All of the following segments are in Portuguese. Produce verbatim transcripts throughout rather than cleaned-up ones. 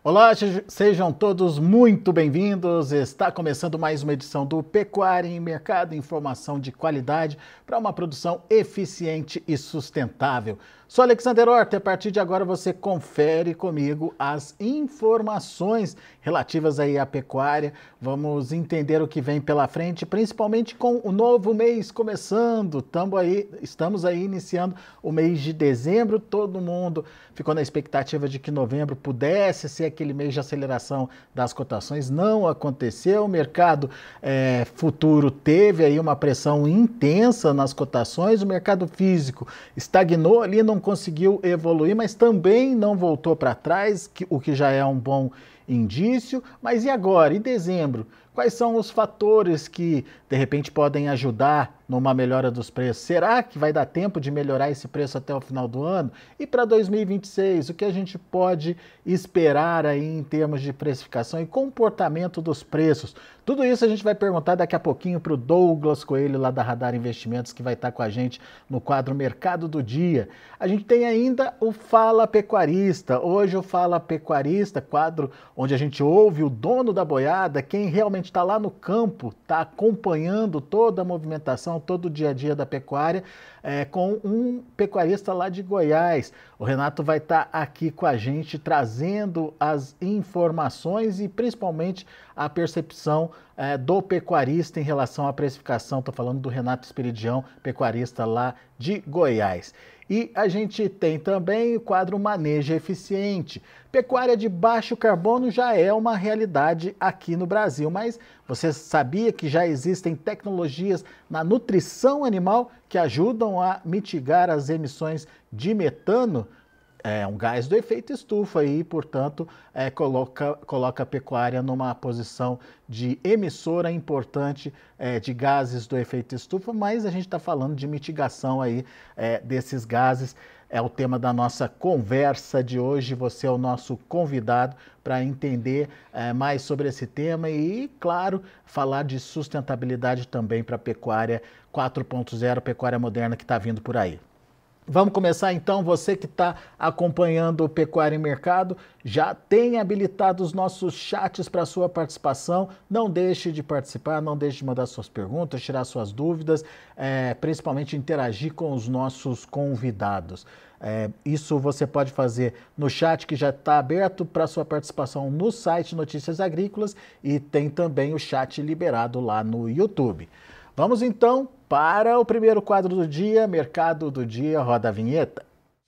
Olá, sejam todos muito bem-vindos. Está começando mais uma edição do Pecuária em Mercado, informação de qualidade para uma produção eficiente e sustentável. Sou Alexander Horta e a partir de agora você confere comigo as informações relativas aí à pecuária. Vamos entender o que vem pela frente, principalmente com o novo mês começando. Tamo aí, estamos aí iniciando o mês de dezembro. Todo mundo ficou na expectativa de que novembro pudesse ser aquele mês de aceleração das cotações. Não aconteceu. O mercado é, futuro teve aí uma pressão intensa nas cotações. O mercado físico estagnou ali, não conseguiu evoluir, mas também não voltou para trás, o que já é um bom indício. Mas e agora? E dezembro? Quais são os fatores que, de repente, podem ajudar numa melhora dos preços? Será que vai dar tempo de melhorar esse preço até o final do ano? E para dois mil e vinte e seis, o que a gente pode esperar aí em termos de precificação e comportamento dos preços? Tudo isso a gente vai perguntar daqui a pouquinho para o Douglas Coelho, lá da Radar Investimentos, que vai estar com a gente no quadro Mercado do Dia. A gente tem ainda o Fala Pecuarista. Hoje o Fala Pecuarista, quadro onde a gente ouve o dono da boiada, quem realmente está lá no campo, está acompanhando toda a movimentação, todo o dia a dia da pecuária, é, com um pecuarista lá de Goiás. O Renato vai estar aqui com a gente, trazendo as informações e principalmente a percepção é, do pecuarista em relação à precificação. Estou falando do Renato Esperidião, pecuarista lá de Goiás. E a gente tem também o quadro Manejo Eficiente. Pecuária de baixo carbono já é uma realidade aqui no Brasil, mas você sabia que já existem tecnologias na nutrição animal que ajudam a mitigar as emissões de metano? É um gás do efeito estufa e, portanto, é, coloca, coloca a pecuária numa posição de emissora importante é, de gases do efeito estufa, mas a gente está falando de mitigação aí, é, desses gases. É o tema da nossa conversa de hoje. Você é o nosso convidado para entender é, mais sobre esse tema e, claro, falar de sustentabilidade também para a pecuária quatro ponto zero, pecuária moderna que está vindo por aí. Vamos começar então. Você que está acompanhando o Pecuária em Mercado, já tem habilitado os nossos chats para sua participação. Não deixe de participar, não deixe de mandar suas perguntas, tirar suas dúvidas, é, principalmente interagir com os nossos convidados. É, isso você pode fazer no chat que já está aberto para sua participação no site Notícias Agrícolas e tem também o chat liberado lá no YouTube. Vamos então para o primeiro quadro do dia, Mercado do Dia, roda a vinheta.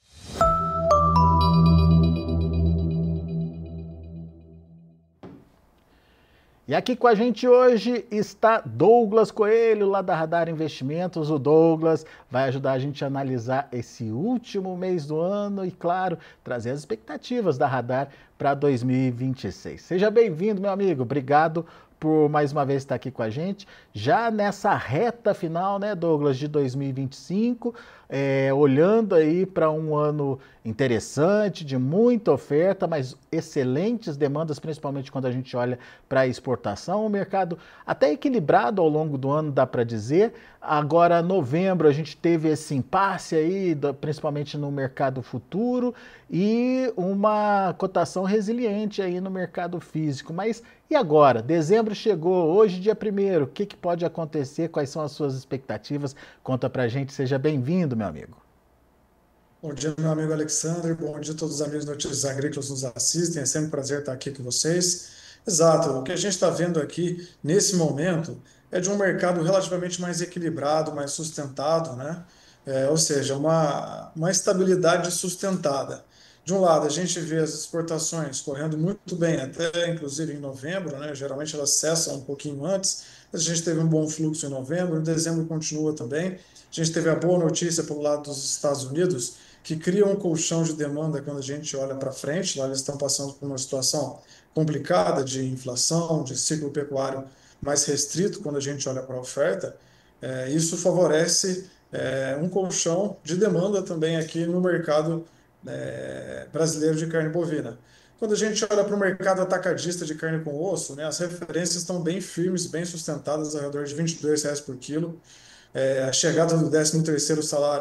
E aqui com a gente hoje está Douglas Coelho, lá da Radar Investimentos. O Douglas vai ajudar a gente a analisar esse último mês do ano e, claro, trazer as expectativas da Radar para dois mil e vinte e seis. Seja bem-vindo, meu amigo. Obrigado por mais uma vez estar aqui com a gente, já nessa reta final, né, Douglas, de dois mil e vinte e cinco, é, olhando aí para um ano interessante, de muita oferta, mas excelentes demandas, principalmente quando a gente olha para a exportação, o mercado até equilibrado ao longo do ano, dá para dizer. Agora, novembro, a gente teve esse impasse aí, principalmente no mercado futuro, e uma cotação resiliente aí no mercado físico. Mas e agora? Dezembro chegou, hoje dia primeiro, o que, que pode acontecer? Quais são as suas expectativas? Conta pra gente, seja bem-vindo, meu amigo. Bom dia, meu amigo Alexandre. Bom dia a todos os amigos de Notícias Agrícolas que nos assistem. É sempre um prazer estar aqui com vocês. Exato, o que a gente está vendo aqui nesse momento é de um mercado relativamente mais equilibrado, mais sustentado, né? É, ou seja, uma, uma estabilidade sustentada. De um lado, a gente vê as exportações correndo muito bem, até inclusive em novembro, né? Geralmente elas cessam um pouquinho antes, mas a gente teve um bom fluxo em novembro, em dezembro continua também. A gente teve a boa notícia pelo lado dos Estados Unidos, que cria um colchão de demanda quando a gente olha para frente. Lá eles estão passando por uma situação complicada de inflação, de ciclo pecuário mais restrito quando a gente olha para a oferta. É, isso favorece é, um colchão de demanda também aqui no mercado é, brasileiro de carne bovina. Quando a gente olha para o mercado atacadista de carne com osso, né, as referências estão bem firmes, bem sustentadas, ao redor de vinte e dois reais por quilo. É, a chegada do décimo terceiro salário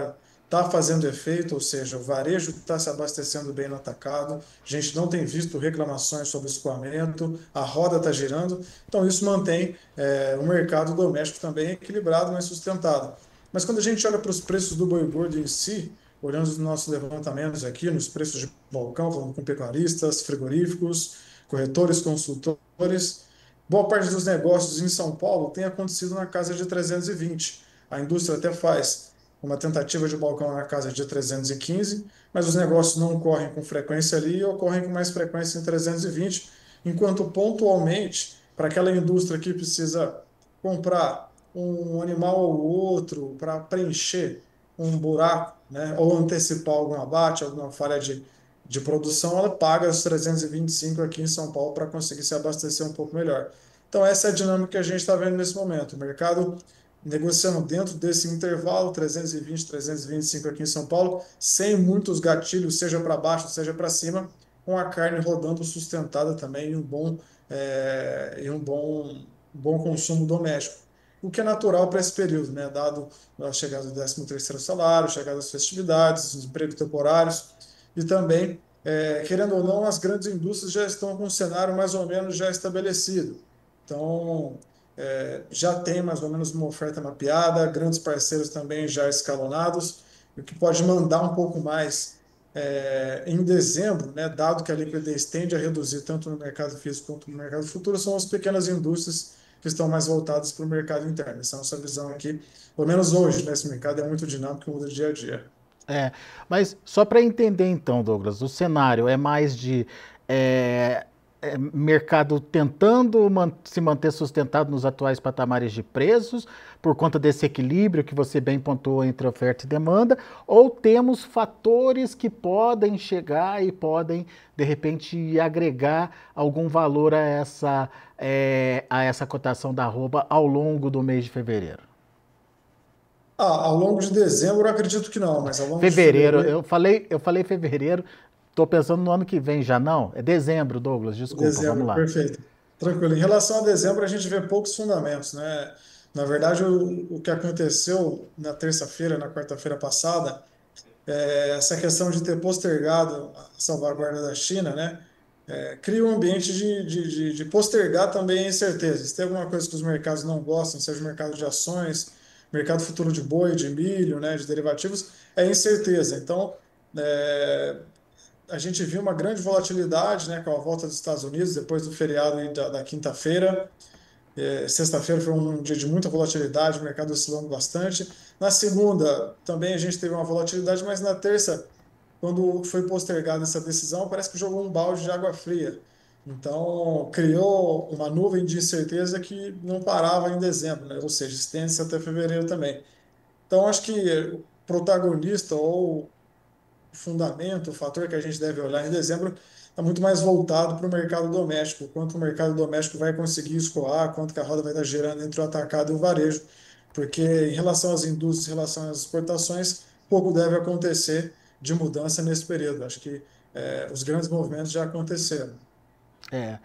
está fazendo efeito, ou seja, o varejo está se abastecendo bem no atacado, a gente não tem visto reclamações sobre escoamento, a roda está girando, então isso mantém é, o mercado doméstico também equilibrado, mas sustentado. Mas quando a gente olha para os preços do boi gordo em si, olhando os nossos levantamentos aqui, nos preços de balcão, falando com pecuaristas, frigoríficos, corretores, consultores, boa parte dos negócios em São Paulo tem acontecido na casa de trezentos e vinte. A indústria até faz uma tentativa de balcão na casa de trezentos e quinze, mas os negócios não ocorrem com frequência ali, ocorrem com mais frequência em trezentos e vinte, enquanto pontualmente, para aquela indústria que precisa comprar um animal ou outro para preencher um buraco, né, ou antecipar algum abate, alguma falha de, de produção, ela paga os trezentos e vinte e cinco aqui em São Paulo para conseguir se abastecer um pouco melhor. Então, essa é a dinâmica que a gente está vendo nesse momento. O mercado negociando dentro desse intervalo, trezentos e vinte, trezentos e vinte e cinco aqui em São Paulo, sem muitos gatilhos, seja para baixo, seja para cima, com a carne rodando sustentada também e um bom, é, e um bom, bom consumo doméstico. O que é natural para esse período, né? Dado a chegada do décimo terceiro salário, chegada das festividades, os empregos temporários, e também, é, querendo ou não, as grandes indústrias já estão com um cenário mais ou menos já estabelecido. Então, é, já tem mais ou menos uma oferta mapeada, grandes parceiros também já escalonados, o que pode mandar um pouco mais é, em dezembro, né, dado que a liquidez tende a reduzir tanto no mercado físico quanto no mercado futuro, são as pequenas indústrias que estão mais voltadas para o mercado interno. Essa é a nossa visão aqui, pelo menos hoje, né, esse mercado é muito dinâmico e muda dia a dia. É, mas só para entender então, Douglas, o cenário é mais de é, é, mercado tentando man- se manter sustentado nos atuais patamares de preços, por conta desse equilíbrio que você bem pontuou entre oferta e demanda, ou temos fatores que podem chegar e podem, de repente, agregar algum valor a essa, é, a essa cotação da arroba ao longo do mês de fevereiro? Ah, ao longo de dezembro, eu acredito que não, mas ao longo de Fevereiro, fevereiro, eu falei, eu falei fevereiro, tô pensando no ano que vem já não. É dezembro, Douglas, desculpa, vamos dezembro, lá. perfeito. Tranquilo. Em relação a dezembro, a gente vê poucos fundamentos, né? Na verdade, o, o que aconteceu na terça-feira, na quarta-feira passada, é essa questão de ter postergado a salvaguarda da China, né? É, cria um ambiente de, de, de, de postergar também incertezas. Se tem alguma coisa que os mercados não gostam, seja o mercado de ações, mercado futuro de boi, de milho, né, de derivativos, é incerteza. Então, é, a gente viu uma grande volatilidade, né, com a volta dos Estados Unidos, depois do feriado aí da, da quinta-feira. É, sexta-feira foi um dia de muita volatilidade, o mercado oscilando bastante. Na segunda, também a gente teve uma volatilidade, mas na terça, quando foi postergada essa decisão, parece que jogou um balde de água fria. Então, criou uma nuvem de incerteza que não parava em dezembro, né? Ou seja, estende-se até fevereiro também. Então, acho que o protagonista ou o fundamento, o fator que a gente deve olhar em dezembro está muito mais voltado para o mercado doméstico, quanto o mercado doméstico vai conseguir escoar, quanto que a roda vai estar gerando entre o atacado e o varejo, porque em relação às indústrias, em relação às exportações, pouco deve acontecer de mudança nesse período. Acho que eh, os grandes movimentos já aconteceram. É.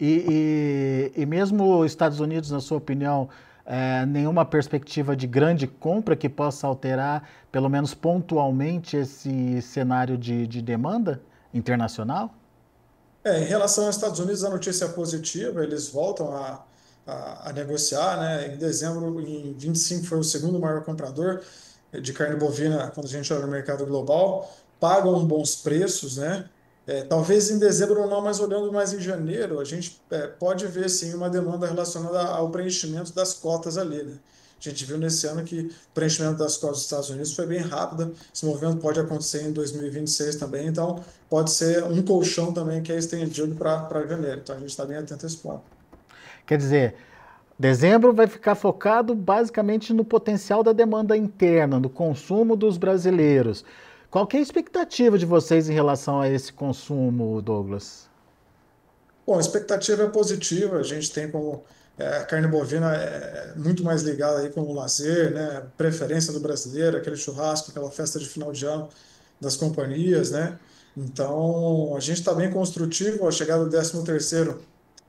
E, e, e mesmo os Estados Unidos, na sua opinião, é, nenhuma perspectiva de grande compra que possa alterar, pelo menos pontualmente, esse cenário de, de demanda internacional? É, em relação aos Estados Unidos, a notícia é positiva, eles voltam a, a, a negociar, né? Em dezembro, em vinte e cinco, foi o segundo maior comprador de carne bovina quando a gente olha no mercado global, pagam bons preços, né? É, talvez em dezembro não, mas olhando mais em janeiro, a gente é, pode ver sim uma demanda relacionada ao preenchimento das cotas ali, né? A gente viu nesse ano que o preenchimento das cotas dos Estados Unidos foi bem rápido. Esse movimento pode acontecer em dois mil e vinte e seis também, então pode ser um colchão também que é estendido para janeiro. Então a gente está bem atento a esse ponto. Quer dizer, dezembro vai ficar focado basicamente no potencial da demanda interna, no consumo dos brasileiros. Qual que é a expectativa de vocês em relação a esse consumo, Douglas? Bom, a expectativa é positiva. A gente tem como é, a carne bovina é muito mais ligada aí com o lazer, né? Preferência do brasileiro, aquele churrasco, aquela festa de final de ano das companhias, né? Então, a gente está bem construtivo. A chegada do décimo terceiro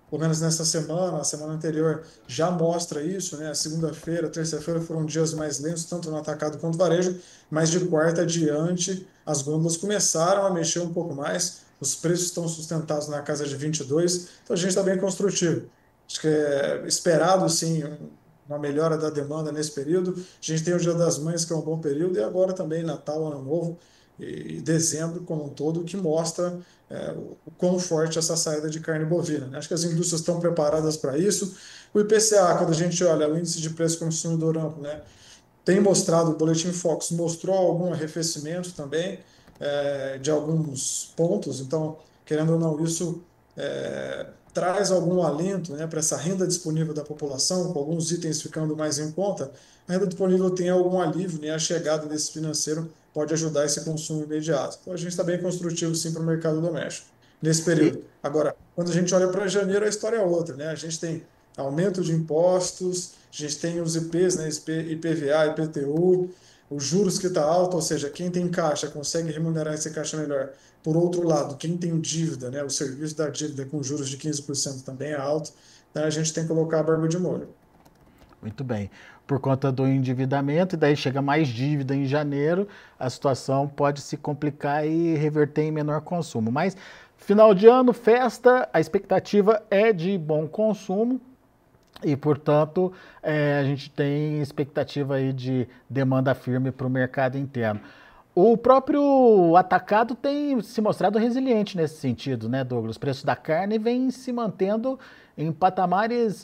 pelo menos nessa semana, a semana anterior, já mostra isso, né? A segunda-feira, terça-feira foram dias mais lentos, tanto no atacado quanto no varejo, mas de quarta adiante, as gôndolas começaram a mexer um pouco mais, os preços estão sustentados na casa de vinte e dois, então a gente está bem construtivo. Acho que é esperado, sim, um- uma melhora da demanda nesse período. A gente tem o Dia das Mães, que é um bom período, e agora também Natal, Ano Novo e dezembro como um todo, que mostra é, o quão forte essa saída de carne bovina, né? Acho que as indústrias estão preparadas para isso. O I P C A, quando a gente olha o índice de preço consumidor amplo, né, tem mostrado, o Boletim Focus mostrou algum arrefecimento também é, de alguns pontos, então, querendo ou não, isso é, traz algum alento, né, para essa renda disponível da população, com alguns itens ficando mais em conta, a renda disponível tem algum alívio, né, a chegada desse financeiro pode ajudar esse consumo imediato. Então, a gente está bem construtivo, sim, para o mercado doméstico nesse E, período. Agora, quando a gente olha para janeiro, a história é outra, né? A gente tem aumento de impostos, a gente tem os I Ps, né, I P V A, I P T U, os juros que está alto, ou seja, quem tem caixa consegue remunerar esse caixa melhor. Por outro lado, quem tem dívida, né, o serviço da dívida com juros de quinze por cento também é alto, então a gente tem que colocar a barba de molho. Muito bem. Por conta do endividamento, e daí chega mais dívida em janeiro, a situação pode se complicar e reverter em menor consumo. Mas final de ano, festa, a expectativa é de bom consumo e, portanto, é, a gente tem expectativa aí de demanda firme para o mercado interno. O próprio atacado tem se mostrado resiliente nesse sentido, né, Douglas? O preço da carne vem se mantendo em patamares,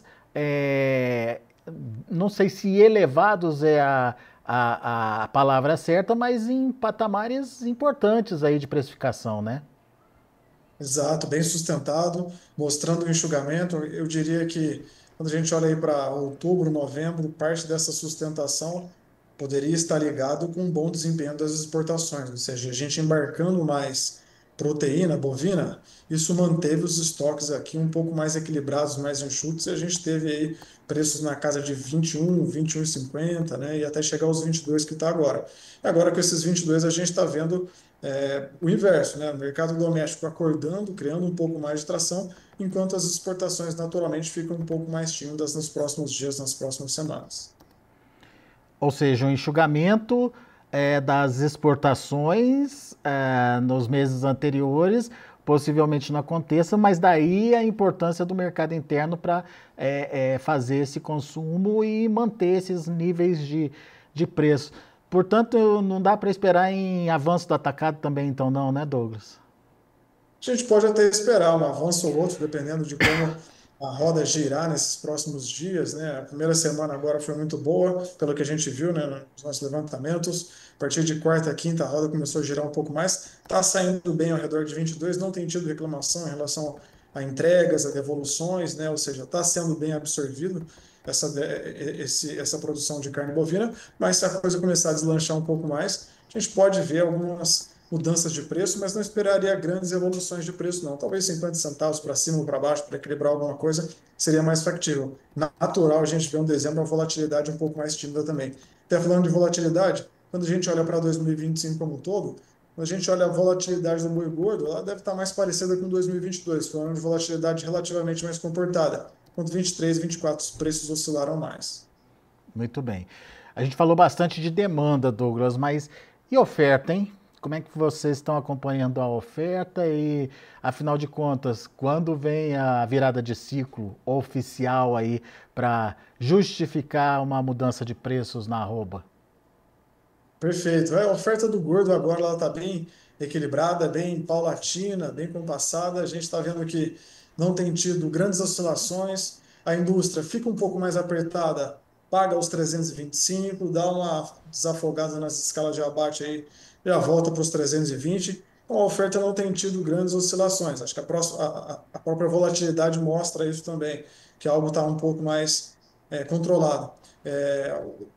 é, não sei se elevados é a, a, a palavra certa, mas em patamares importantes aí de precificação, né? Exato, bem sustentado, mostrando o enxugamento. Eu diria que quando a gente olha aí para outubro, novembro, parte dessa sustentação poderia estar ligado com um bom desempenho das exportações, ou seja, a gente embarcando mais proteína bovina, isso manteve os estoques aqui um pouco mais equilibrados, mais enxutos, e a gente teve aí preços na casa de vinte e um, vinte e um e cinquenta, né, e até chegar aos vinte e dois que está agora. E agora com esses vinte e dois a gente está vendo é, o inverso, né? O mercado doméstico acordando, criando um pouco mais de tração, enquanto as exportações naturalmente ficam um pouco mais tímidas nos próximos dias, nas próximas semanas. Ou seja, um enxugamento é, das exportações é, nos meses anteriores possivelmente não aconteça, mas daí a importância do mercado interno para é, é, fazer esse consumo e manter esses níveis de, de preço. Portanto, não dá para esperar em avanço do atacado também, então, não, né, Douglas? A gente pode até esperar um avanço ou outro, dependendo de como a roda girar nesses próximos dias, né? A primeira semana agora foi muito boa, pelo que a gente viu, né, nos nossos levantamentos. A partir de quarta, quinta, a roda começou a girar um pouco mais. Está saindo bem ao redor de vinte e dois, não tem tido reclamação em relação a entregas, a devoluções, né? Ou seja, está sendo bem absorvido essa, esse, essa produção de carne bovina, mas se a coisa começar a deslanchar um pouco mais, a gente pode ver algumas mudanças de preço, mas não esperaria grandes evoluções de preço, não. Talvez cinquenta centavos para cima ou para baixo, para equilibrar alguma coisa, seria mais factível. Natural, a gente vê um dezembro uma volatilidade um pouco mais tímida também. Até falando de volatilidade, quando a gente olha para dois mil e vinte e cinco como um todo, quando a gente olha a volatilidade do boi gordo, ela deve estar mais parecida com dois mil e vinte e dois, foi um ano de volatilidade relativamente mais comportada. Enquanto vinte e três, vinte e quatro, os preços oscilaram mais. Muito bem. A gente falou bastante de demanda, Douglas, mas e oferta, hein? Como é que vocês estão acompanhando a oferta e, afinal de contas, quando vem a virada de ciclo oficial aí para justificar uma mudança de preços na arroba? Perfeito. É, a oferta do gordo agora ela está bem equilibrada, bem paulatina, bem compassada. A gente está vendo que não tem tido grandes oscilações. A indústria fica um pouco mais apertada, paga os trezentos e vinte e cinco, dá uma desafogada nas escalas de abate aí, já volta para os trezentos e vinte. Então, a oferta não tem tido grandes oscilações. Acho que a, próxima, a, a a própria volatilidade mostra isso também, que algo está um pouco mais é, controlado. É,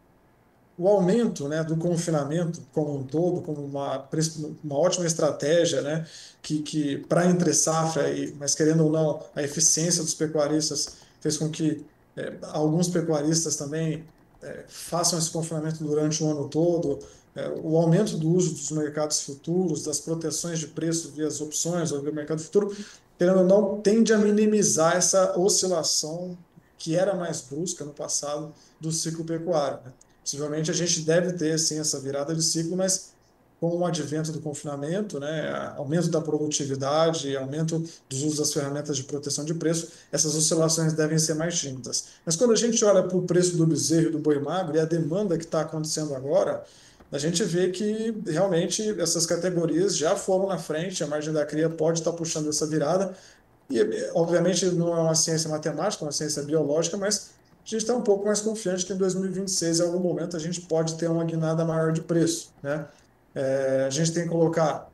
o aumento, né, do confinamento como um todo, como uma, uma ótima estratégia, né, que, que para entre safra, e, mas querendo ou não, a eficiência dos pecuaristas fez com que é, alguns pecuaristas também é, façam esse confinamento durante o ano todo. É, o aumento do uso dos mercados futuros, das proteções de preço via as opções ou via mercado futuro, querendo ou não, tende a minimizar essa oscilação que era mais brusca no passado do ciclo pecuário, né? Possivelmente a gente deve ter, sim, essa virada de ciclo, mas com o advento do confinamento, né, aumento da produtividade, aumento dos usos das ferramentas de proteção de preço, essas oscilações devem ser mais tímidas. Mas quando a gente olha para o preço do bezerro e do boi magro e a demanda que está acontecendo agora, a gente vê que realmente essas categorias já foram na frente, a margem da cria pode estar puxando essa virada, e obviamente não é uma ciência matemática, é uma ciência biológica, mas a gente está um pouco mais confiante que em dois mil e vinte e seis, em algum momento, a gente pode ter uma guinada maior de preço, né? É, a gente tem que colocar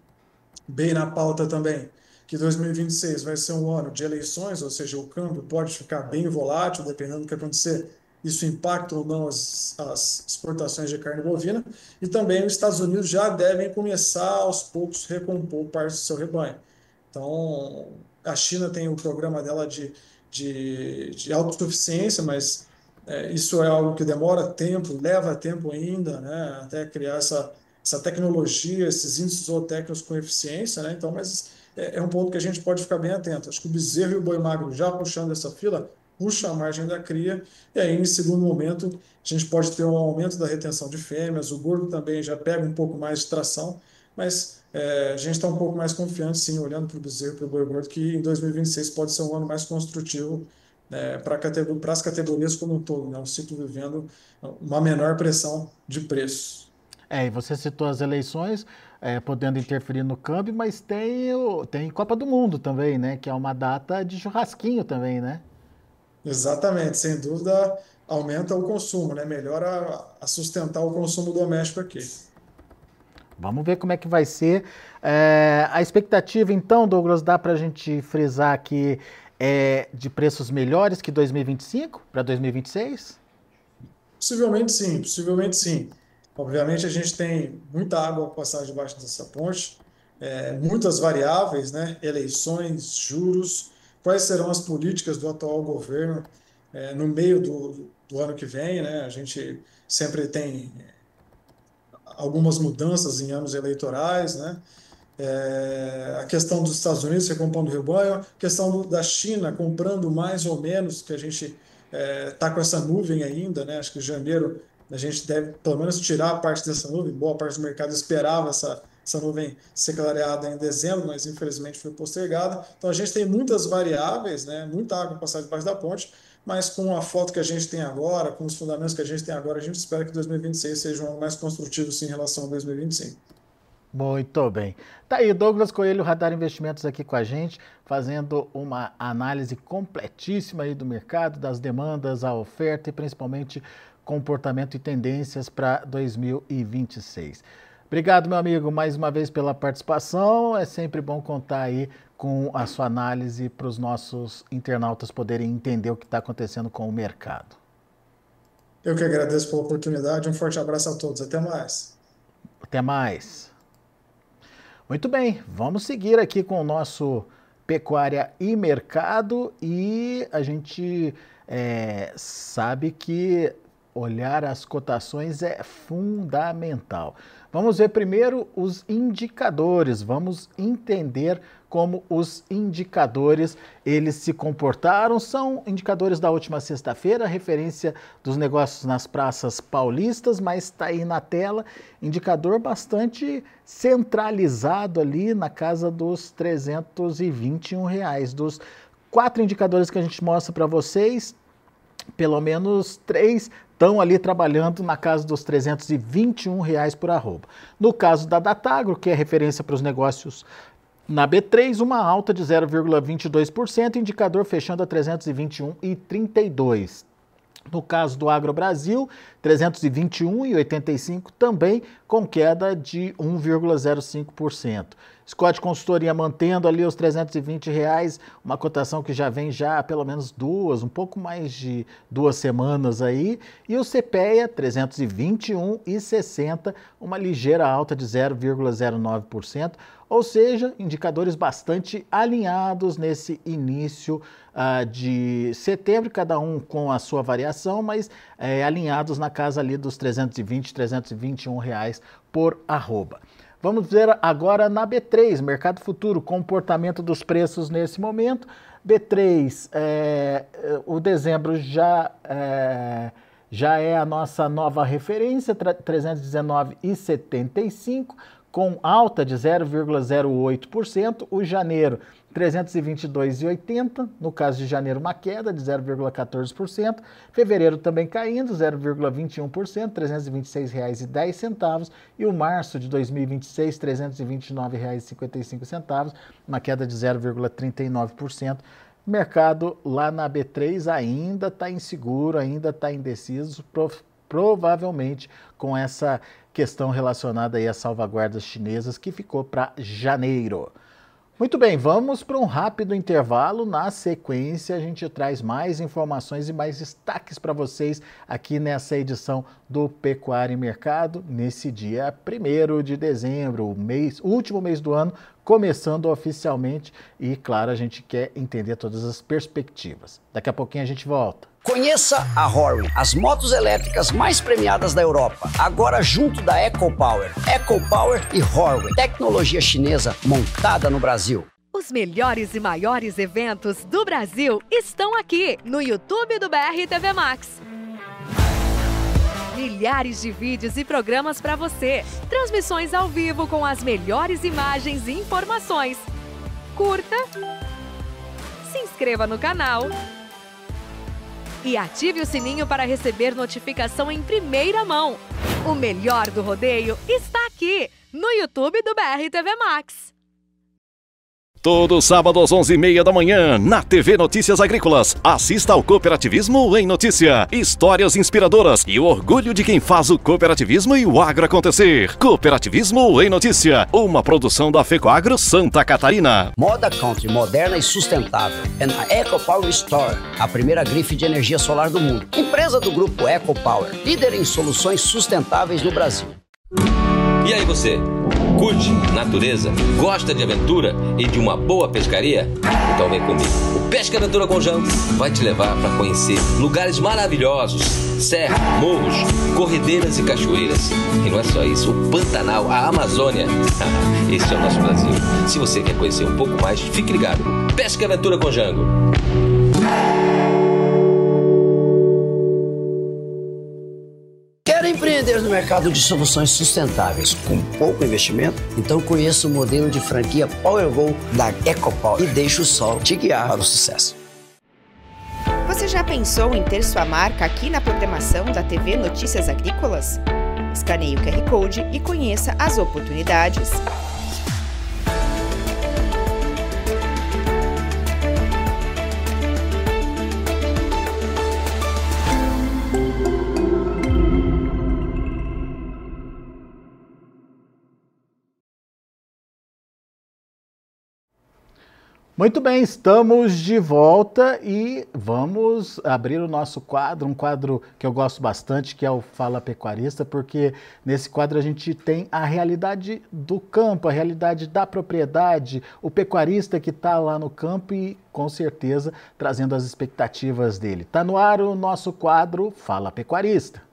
bem na pauta também que dois mil e vinte e seis vai ser um ano de eleições, ou seja, o câmbio pode ficar bem volátil, dependendo do que acontecer. Isso impacta ou não as, as exportações de carne bovina. E também os Estados Unidos já devem começar aos poucos recompor parte do seu rebanho. Então, a China tem o programa dela de, de, de autossuficiência, mas é, isso é algo que demora tempo, leva tempo ainda, né, até criar essa essa tecnologia, esses índices zootécnicos com eficiência, né? Então, mas é, é um ponto que a gente pode ficar bem atento. Acho que o bezerro e o boi magro já puxando essa fila, puxa a margem da cria, e aí, em segundo momento, a gente pode ter um aumento da retenção de fêmeas, o gordo também já pega um pouco mais de tração, mas é, a gente está um pouco mais confiante, sim, olhando para o bezerro e para o boi gordo, que em dois mil e vinte e seis pode ser um ano mais construtivo né, para as categorias como um todo, né? O ciclo vivendo uma menor pressão de preços. É, e você citou as eleições, é, podendo interferir no câmbio, mas tem, o, tem Copa do Mundo também, né? Que é uma data de churrasquinho também, né? Exatamente, sem dúvida aumenta o consumo, né? Melhora a sustentar o consumo doméstico aqui. Vamos ver como é que vai ser. É, a expectativa, então, Douglas, dá para a gente frisar aqui é, de preços melhores que dois mil e vinte e cinco para dois mil e vinte e seis? Possivelmente sim, possivelmente sim. Obviamente a gente tem muita água a passar debaixo dessa ponte, é, muitas variáveis, né? Eleições, juros, quais serão as políticas do atual governo é, no meio do, do ano que vem, né? A gente sempre tem algumas mudanças em anos eleitorais, né? É, a questão dos Estados Unidos recompondo o rebanho, a questão do, da China comprando mais ou menos, que a gente está é, com essa nuvem ainda, né? Acho que em janeiro a gente deve pelo menos tirar a parte dessa nuvem, boa parte do mercado esperava essa, essa nuvem ser clareada em dezembro, mas infelizmente foi postergada. Então a gente tem muitas variáveis, né? Muita água passar debaixo da ponte, mas com a foto que a gente tem agora, com os fundamentos que a gente tem agora, a gente espera que dois mil e vinte e seis seja um ano mais construtivo sim, em relação a dois mil e vinte e cinco. Muito bem. Tá aí, Douglas Coelho, Radar Investimentos aqui com a gente, fazendo uma análise completíssima aí do mercado, das demandas, a oferta e principalmente comportamento e tendências para dois mil e vinte e seis. Obrigado, meu amigo, mais uma vez pela participação. É sempre bom contar aí com a sua análise para os nossos internautas poderem entender o que está acontecendo com o mercado. Eu que agradeço pela oportunidade. Um forte abraço a todos. Até mais. Até mais. Muito bem, vamos seguir aqui com o nosso Pecuária e Mercado e a gente é, sabe que olhar as cotações é fundamental. Vamos ver primeiro os indicadores, vamos entender como os indicadores eles se comportaram. São indicadores da última sexta-feira, referência dos negócios nas praças paulistas, mas está aí na tela, indicador bastante centralizado ali na casa dos trezentos e vinte e um reais. Dos quatro indicadores que a gente mostra para vocês, pelo menos três estão ali trabalhando na casa dos trezentos e vinte e um reais por arroba. No caso da Datagro, que é referência para os negócios na B três, uma alta de zero vírgula vinte e dois por cento, indicador fechando a trezentos e vinte e um reais e trinta e dois centavos. No caso do AgroBrasil, trezentos e vinte e um reais e oitenta e cinco centavos, também com queda de um vírgula zero cinco por cento. Scott Consultoria mantendo ali os trezentos e vinte reais, uma cotação que já vem já há pelo menos duas, um pouco mais de duas semanas aí. E o CPEA, trezentos e vinte e um reais e sessenta centavos, uma ligeira alta de zero vírgula zero nove por cento. Ou seja, indicadores bastante alinhados nesse início uh, de setembro, cada um com a sua variação, mas é, alinhados na casa ali dos trezentos e vinte, trezentos e vinte e um reais por arroba. Vamos ver agora na B três, Mercado Futuro, comportamento dos preços nesse momento. B três, é, o dezembro já, é, já é a nossa nova referência, trezentos e dezenove reais e setenta e cinco centavos, com alta de zero vírgula zero oito por cento. O janeiro, trezentos e vinte e dois reais e oitenta centavos, no caso de janeiro uma queda de zero vírgula quatorze por cento. Fevereiro também caindo, zero vírgula vinte e um por cento, trezentos e vinte e seis reais e dez centavos. E o março de dois mil e vinte e seis, trezentos e vinte e nove reais e cinquenta e cinco centavos, uma queda de zero vírgula trinta e nove por cento. O mercado lá na B três ainda está inseguro, ainda está indeciso, prov provavelmente com essa questão relacionada aí às salvaguardas chinesas que ficou para janeiro. Muito bem, vamos para um rápido intervalo. Na sequência, a gente traz mais informações e mais destaques para vocês aqui nessa edição do Pecuária em Mercado, nesse dia primeiro de dezembro, o mês, último mês do ano, começando oficialmente. E, claro, a gente quer entender todas as perspectivas. Daqui a pouquinho a gente volta. Conheça a Horwin, as motos elétricas mais premiadas da Europa, agora junto da EcoPower. EcoPower e Horwin, tecnologia chinesa montada no Brasil. Os melhores e maiores eventos do Brasil estão aqui no YouTube do B R T V Max. Milhares de vídeos e programas para você, transmissões ao vivo com as melhores imagens e informações. Curta, se inscreva no canal e ative o sininho para receber notificação em primeira mão. O melhor do rodeio está aqui, no YouTube do B R T V Max. Todo sábado às onze e meia da manhã, na T V Notícias Agrícolas. Assista ao Cooperativismo em Notícia. Histórias inspiradoras e o orgulho de quem faz o cooperativismo e o agro acontecer. Cooperativismo em Notícia, uma produção da FECOAGRO Santa Catarina. Moda country, moderna e sustentável. É na EcoPower Store, a primeira grife de energia solar do mundo. Empresa do grupo EcoPower, líder em soluções sustentáveis no Brasil. E aí você, curte natureza, gosta de aventura e de uma boa pescaria? Então vem comigo. O Pesca Aventura com Jango vai te levar para conhecer lugares maravilhosos, serra, morros, corredeiras e cachoeiras. E não é só isso, o Pantanal, a Amazônia. Esse é o nosso Brasil. Se você quer conhecer um pouco mais, fique ligado. Pesca Aventura com Jango. Quer empreender no mercado de soluções sustentáveis com pouco investimento? Então conheça o modelo de franquia PowerGo da EcoPower e deixe o sol te guiar para o sucesso. Você já pensou em ter sua marca aqui na programação da T V Notícias Agrícolas? Escaneie o Q R Code e conheça as oportunidades. Muito bem, estamos de volta e vamos abrir o nosso quadro, um quadro que eu gosto bastante, que é o Fala Pecuarista, porque nesse quadro a gente tem a realidade do campo, a realidade da propriedade, o pecuarista que está lá no campo e, com certeza, trazendo as expectativas dele. Está no ar o nosso quadro Fala Pecuarista.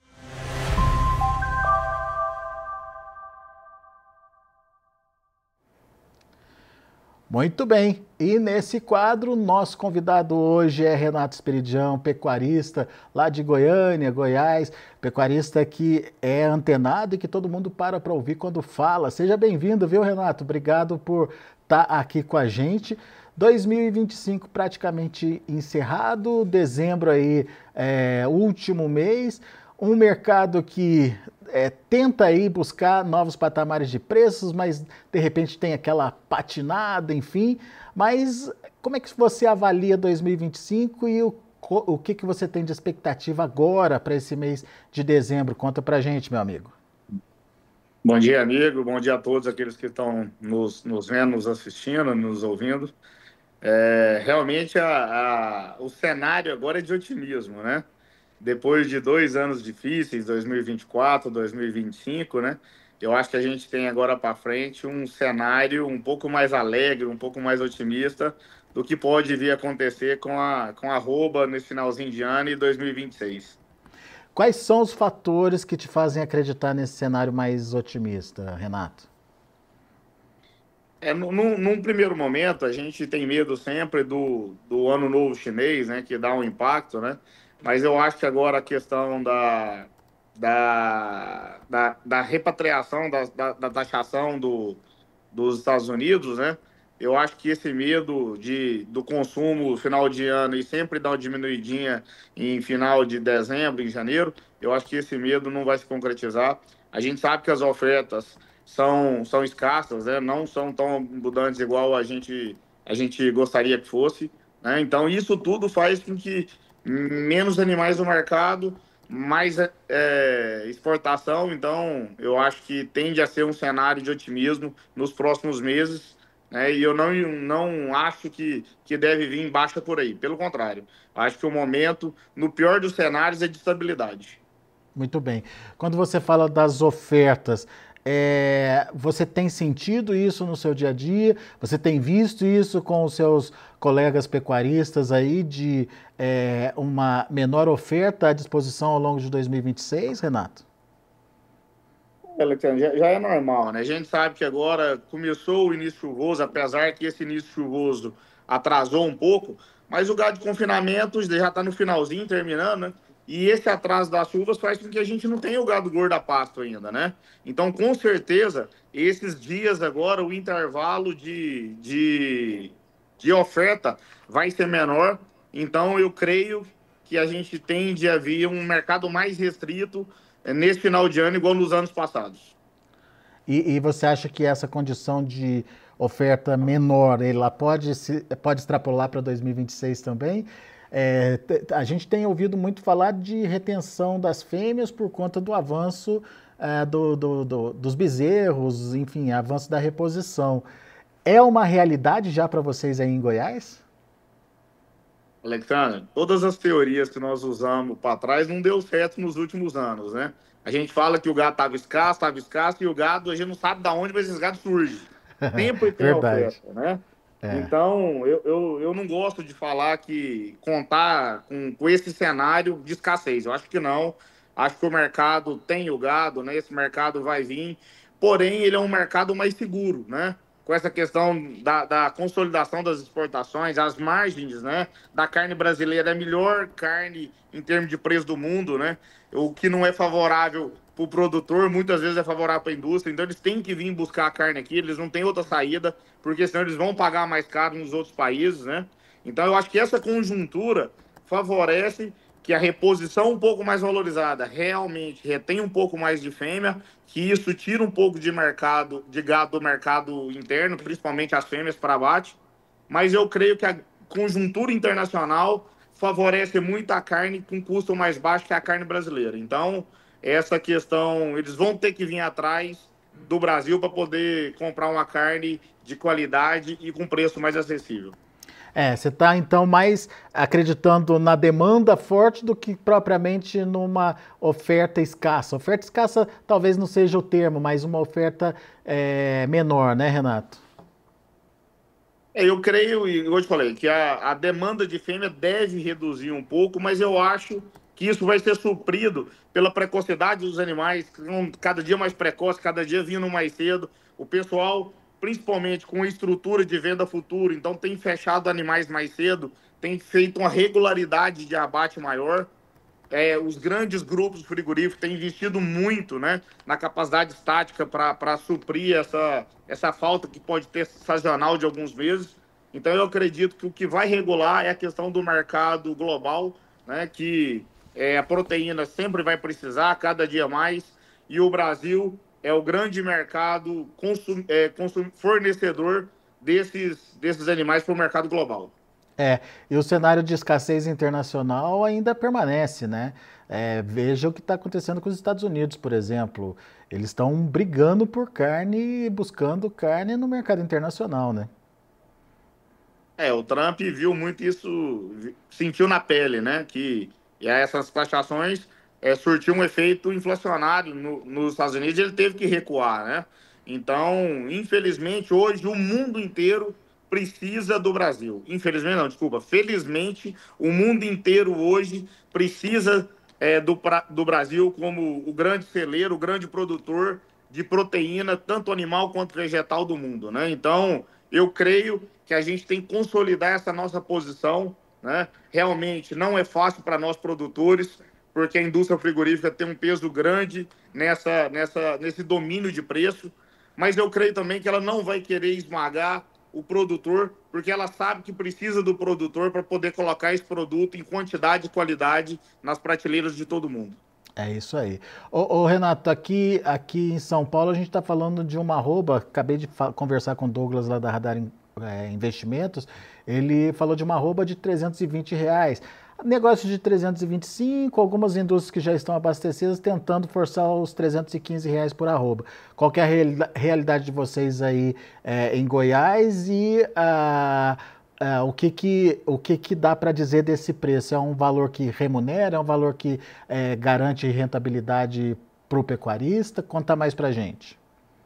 Muito bem, e nesse quadro, nosso convidado hoje é Renato Esperidião, pecuarista lá de Goiânia, Goiás, pecuarista que é antenado e que todo mundo para para ouvir quando fala. Seja bem-vindo, viu, Renato? Obrigado por estar aqui com a gente. dois mil e vinte e cinco praticamente encerrado, dezembro aí, é, último mês, um mercado que É, tenta aí buscar novos patamares de preços, mas de repente tem aquela patinada, enfim. Mas como é que você avalia dois mil e vinte e cinco e o, o que, que você tem de expectativa agora para esse mês de dezembro? Conta pra gente, meu amigo. Bom dia, amigo. Bom dia a todos aqueles que estão nos, nos vendo, nos assistindo, nos ouvindo. É, realmente a, a, o cenário agora é de otimismo, né? Depois de dois anos difíceis, dois mil e vinte e quatro, dois mil e vinte e cinco, né? Eu acho que a gente tem agora para frente um cenário um pouco mais alegre, um pouco mais otimista do que pode vir a acontecer com a, com a arroba nesse finalzinho de ano e dois mil e vinte e seis. Quais são os fatores que te fazem acreditar nesse cenário mais otimista, Renato? É, num, num primeiro momento, a gente tem medo sempre do, do Ano Novo Chinês, né, que dá um impacto, né? Mas eu acho que agora a questão da, da, da, da repatriação, da, da, da taxação do, dos Estados Unidos, né? Eu acho que esse medo de, do consumo final de ano e sempre dar uma diminuidinha em final de dezembro, em janeiro, eu acho que esse medo não vai se concretizar. A gente sabe que as ofertas são, são escassas, né? Não são tão abundantes igual a gente, a gente gostaria que fosse, né? Então, isso tudo faz com que menos animais no mercado, mais é, exportação. Então, eu acho que tende a ser um cenário de otimismo nos próximos meses, né? E eu não, não acho que, que deve vir em baixa por aí. Pelo contrário, acho que o momento, no pior dos cenários, é de estabilidade. Muito bem. Quando você fala das ofertas, é, você tem sentido isso no seu dia a dia? Você tem visto isso com os seus colegas pecuaristas aí de é, uma menor oferta à disposição ao longo de dois mil e vinte e seis, Renato? Alexandre, já, já é normal, né? A gente sabe que agora começou o início chuvoso, apesar que esse início chuvoso atrasou um pouco, mas o gado de confinamento já está no finalzinho, terminando, né? E esse atraso das chuvas faz com que a gente não tenha o gado gordo a pasto ainda, né? Então, com certeza, esses dias agora, o intervalo de, de, de oferta vai ser menor. Então, eu creio que a gente tende a vir um mercado mais restrito nesse final de ano, igual nos anos passados. E, e você acha que essa condição de oferta menor, ela pode, se, pode extrapolar para dois mil e vinte e seis também? É, a gente tem ouvido muito falar de retenção das fêmeas por conta do avanço é, do, do, do, dos bezerros, enfim, avanço da reposição. É uma realidade já para vocês aí em Goiás? Alexandre, todas as teorias que nós usamos para trás não deu certo nos últimos anos, né? A gente fala que o gado estava escasso, estava escasso, e o gado, a gente não sabe de onde esses gados surgem. Sempre tem oferta, né? É. Então, eu, eu, eu não gosto de falar que contar com, com esse cenário de escassez. Eu acho que não. Acho que o mercado tem o gado, né? Esse mercado vai vir. Porém, ele é um mercado mais seguro, né? Com essa questão da, da consolidação das exportações, as margens, né, da carne brasileira é a melhor carne em termos de preço do mundo, né? O que não é favorável para o produtor, muitas vezes é favorável para a indústria. Então, eles têm que vir buscar a carne aqui, eles não têm outra saída, porque senão eles vão pagar mais caro nos outros países, né? Então, eu acho que essa conjuntura favorece que a reposição um pouco mais valorizada realmente retém um pouco mais de fêmea, que isso tira um pouco de mercado, de gado do mercado interno, principalmente as fêmeas para abate. Mas eu creio que a conjuntura internacional favorece muito a carne com custo mais baixo que a carne brasileira. Então, essa questão, eles vão ter que vir atrás do Brasil para poder comprar uma carne de qualidade e com preço mais acessível. É, você está então mais acreditando na demanda forte do que propriamente numa oferta escassa. Oferta escassa talvez não seja o termo, mas uma oferta é, menor, né, Renato? É, eu creio, e eu te falei, que a, a demanda de fêmea deve reduzir um pouco, mas eu acho que isso vai ser suprido pela precocidade dos animais, cada dia mais precoce, cada dia vindo mais cedo. O pessoal, principalmente com estrutura de venda futuro, então tem fechado animais mais cedo, tem feito uma regularidade de abate maior. É, os grandes grupos frigoríficos têm investido muito, né, na capacidade estática para suprir essa, essa falta que pode ter sazonal de alguns meses. Então eu acredito que o que vai regular é a questão do mercado global, né, que é, a proteína sempre vai precisar, cada dia mais, e o Brasil é o grande mercado consum, é, consum, fornecedor desses, desses animais para o mercado global. É, e o cenário de escassez internacional ainda permanece, né? É, veja o que está acontecendo com os Estados Unidos, por exemplo. Eles estão brigando por carne e buscando carne no mercado internacional, né? É, o Trump viu muito isso, sentiu na pele, né? Que e essas taxações é, surtiu um efeito inflacionário no, nos Estados Unidos e ele teve que recuar, né? Então, infelizmente, hoje o mundo inteiro precisa do Brasil. Infelizmente não, desculpa. Felizmente, o mundo inteiro hoje precisa é, do, do Brasil como o grande celeiro, o grande produtor de proteína, tanto animal quanto vegetal do mundo, né? Então, eu creio que a gente tem que consolidar essa nossa posição, né? Realmente não é fácil para nós produtores, porque a indústria frigorífica tem um peso grande nessa, nessa, nesse domínio de preço, mas eu creio também que ela não vai querer esmagar o produtor, porque ela sabe que precisa do produtor para poder colocar esse produto em quantidade e qualidade nas prateleiras de todo mundo. É isso aí. Ô, ô Renato, aqui, aqui em São Paulo a gente está falando de uma arroba, acabei de conversar com o Douglas lá da Radar é, Investimentos, ele falou de uma arroba de trezentos e vinte reais. Negócio de trezentos e vinte e cinco, algumas indústrias que já estão abastecidas tentando forçar os trezentos e quinze reais por arroba. Qual que é a real, realidade de vocês aí é, em Goiás e a... Uh, o que que, o que que dá para dizer desse preço? É um valor que remunera? É um valor que é, garante rentabilidade para o pecuarista? Conta mais para a gente.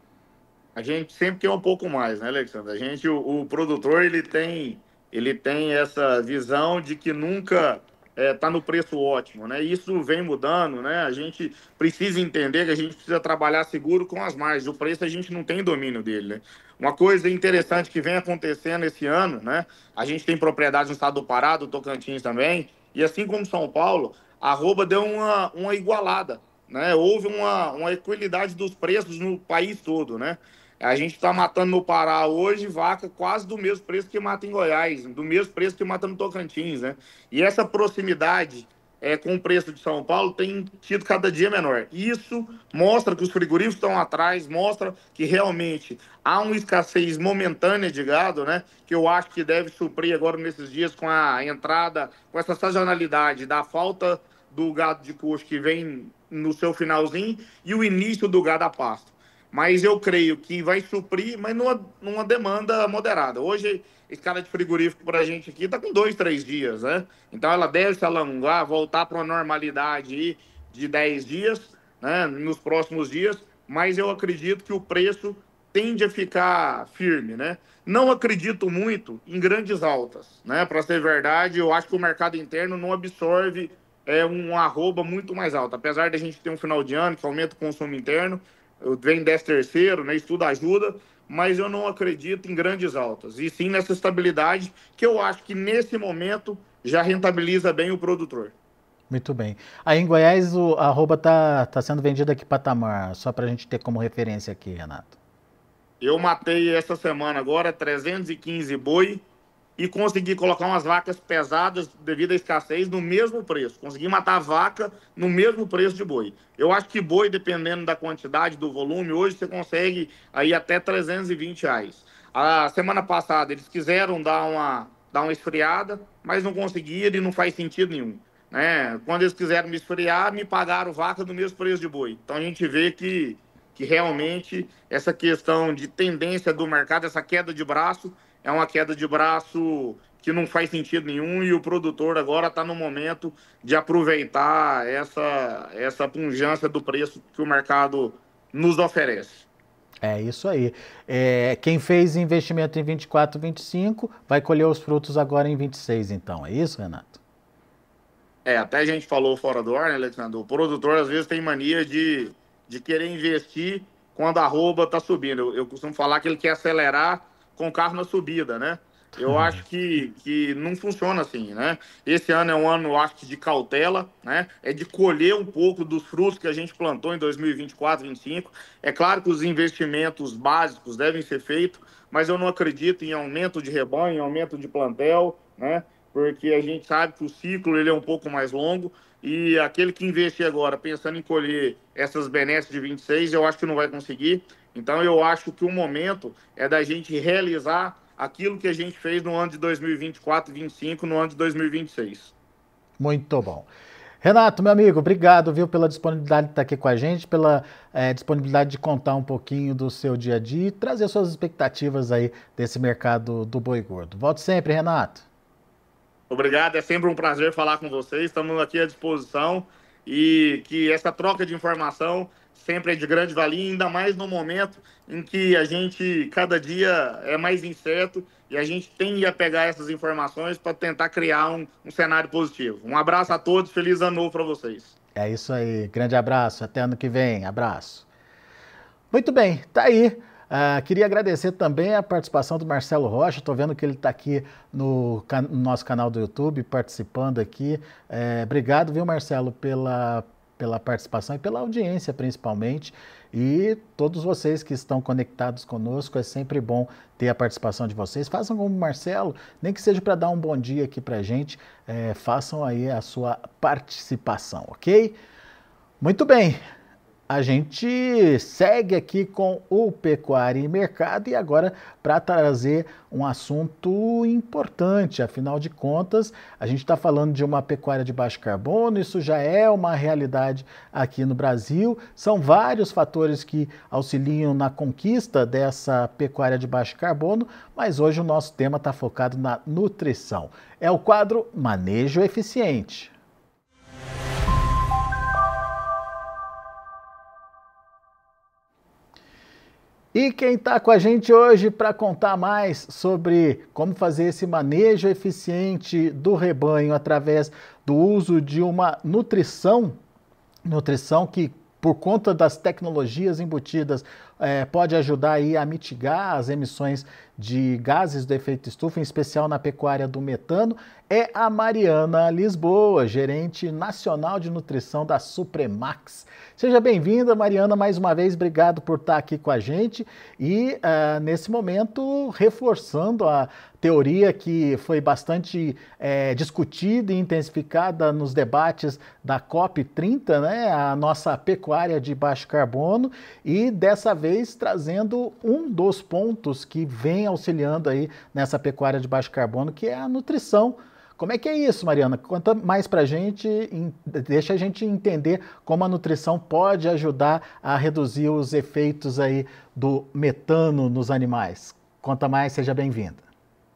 A gente sempre quer um pouco mais, né, Alexandre? A gente, o, o produtor, ele tem, ele tem essa visão de que nunca está é, no preço ótimo, né? Isso vem mudando, né? A gente precisa entender que a gente precisa trabalhar seguro com as margens. O preço a gente não tem domínio dele, né? Uma coisa interessante que vem acontecendo esse ano, né? A gente tem propriedades no estado do Pará, do Tocantins também, e assim como São Paulo, a arroba deu uma, uma igualada, né? Houve uma, uma equidade dos preços no país todo, né? A gente está matando no Pará hoje vaca quase do mesmo preço que mata em Goiás, do mesmo preço que mata no Tocantins, né? E essa proximidade é, com o preço de São Paulo tem tido cada dia menor. Isso mostra que os frigoríficos estão atrás, mostra que realmente há uma escassez momentânea de gado, né? Que eu acho que deve suprir agora nesses dias com a entrada, com essa sazonalidade da falta do gado de coxo que vem no seu finalzinho e o início do gado a pasto. Mas eu creio que vai suprir, mas numa, numa demanda moderada. Hoje, escala de frigorífico para a gente aqui está com dois, três dias, né? Então, ela deve se alongar, voltar para uma normalidade de dez dias, né? Nos próximos dias, mas eu acredito que o preço tende a ficar firme, né? Não acredito muito em grandes altas, né? Para ser verdade, eu acho que o mercado interno não absorve é, um arroba muito mais alto. Apesar de a gente ter um final de ano que aumenta o consumo interno, vem décimo terceiro, né? Isso tudo ajuda, mas eu não acredito em grandes altas, e sim nessa estabilidade que eu acho que nesse momento já rentabiliza bem o produtor. Muito bem. Aí em Goiás o, a arroba está tá sendo vendida aqui patamar, só para a gente ter como referência aqui, Renato. Eu matei essa semana agora trezentos e quinze boi e consegui colocar umas vacas pesadas devido à escassez no mesmo preço. Consegui matar a vaca no mesmo preço de boi. Eu acho que boi, dependendo da quantidade, do volume, hoje você consegue aí até trezentos e vinte reais. A semana passada eles quiseram dar uma, dar uma esfriada, mas não conseguiram e não faz sentido nenhum, né? Quando eles quiseram me esfriar, me pagaram vaca no mesmo preço de boi. Então a gente vê que, que realmente essa questão de tendência do mercado, essa queda de braço, é uma queda de braço que não faz sentido nenhum e o produtor agora está no momento de aproveitar essa, essa pujança do preço que o mercado nos oferece. É isso aí. É, quem fez investimento em vinte e quatro, vinte e cinco vai colher os frutos agora em vinte e seis, então. É isso, Renato? É, até a gente falou fora do ar, né, Alexandre? O produtor às vezes tem mania de, de querer investir quando a arroba está subindo. Eu, eu costumo falar que ele quer acelerar com o carro na subida, né? Eu acho que, que não funciona assim, né? Esse ano é um ano, eu acho, de cautela, né? É de colher um pouco dos frutos que a gente plantou em dois mil e vinte e quatro, vinte e cinco. É claro que os investimentos básicos devem ser feitos, mas eu não acredito em aumento de rebanho, em aumento de plantel, né? Porque a gente sabe que o ciclo ele é um pouco mais longo e aquele que investir agora pensando em colher essas benesses de vinte e seis, eu acho que não vai conseguir. Então, eu acho que o momento é da gente realizar aquilo que a gente fez no ano de dois mil e vinte e quatro, vinte e cinco, no ano de dois mil e vinte e seis. Muito bom. Renato, meu amigo, obrigado, viu, pela disponibilidade de estar aqui com a gente, pela é, disponibilidade de contar um pouquinho do seu dia a dia e trazer suas expectativas aí desse mercado do boi gordo. Volte sempre, Renato. Obrigado, é sempre um prazer falar com vocês, estamos aqui à disposição e que essa troca de informação sempre é de grande valia, ainda mais no momento em que a gente, cada dia, é mais incerto e a gente tem a pegar essas informações para tentar criar um, um cenário positivo. Um abraço a todos, feliz ano novo para vocês. É isso aí, grande abraço, até ano que vem, abraço. Muito bem, tá aí. Uh, queria agradecer também a participação do Marcelo Rocha. Estou vendo que ele está aqui no, can no nosso canal do YouTube, participando aqui. É, obrigado, viu, Marcelo, pela, pela participação e pela audiência, principalmente. E todos vocês que estão conectados conosco, é sempre bom ter a participação de vocês. Façam como o Marcelo, nem que seja para dar um bom dia aqui para a gente, é, façam aí a sua participação, ok? Muito bem. A gente segue aqui com o Pecuária e Mercado e agora para trazer um assunto importante. Afinal de contas, a gente está falando de uma pecuária de baixo carbono, isso já é uma realidade aqui no Brasil. São vários fatores que auxiliam na conquista dessa pecuária de baixo carbono, mas hoje o nosso tema está focado na nutrição. É o quadro Manejo Eficiente. E quem está com a gente hoje para contar mais sobre como fazer esse manejo eficiente do rebanho através do uso de uma nutrição, nutrição que por conta das tecnologias embutidas é, pode ajudar aí a mitigar as emissões de gases do efeito estufa, em especial na pecuária do metano, é a Mariana Lisboa, gerente nacional de nutrição da Supremax. Seja bem-vinda, Mariana, mais uma vez, obrigado por estar aqui com a gente e, uh, nesse momento, reforçando a teoria que foi bastante é, discutida e intensificada nos debates da COP trinta, né, a nossa pecuária de baixo carbono, e dessa vez trazendo um dos pontos que vem auxiliando aí nessa pecuária de baixo carbono, que é a nutrição. Como é que é isso, Mariana? Conta mais pra gente, deixa a gente entender como a nutrição pode ajudar a reduzir os efeitos aí do metano nos animais. Conta mais, seja bem-vinda.